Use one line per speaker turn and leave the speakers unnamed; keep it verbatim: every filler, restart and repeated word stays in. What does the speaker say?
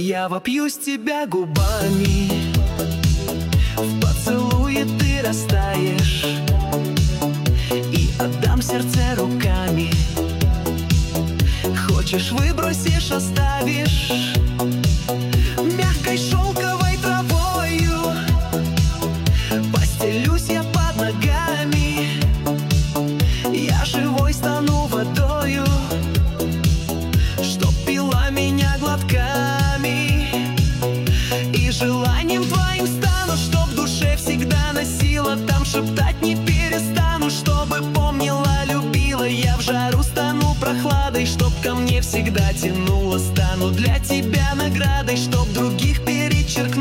Я вопьюсь тебя губами, в поцелуе ты растаешь, и отдам сердце руками. Хочешь — выбросишь, оставишь мягкой шелковой травою. Постелюсь я под ногами, я живой стану водою, чтоб пила меня глотками. И желанием твоим стану, чтоб в душе всегда носила, там шептать не перестану, чтобы помнила, любила. Я в жару стану прохладой, чтоб ко мне всегда тянуло, стану для тебя наградой, чтоб других перечеркнуть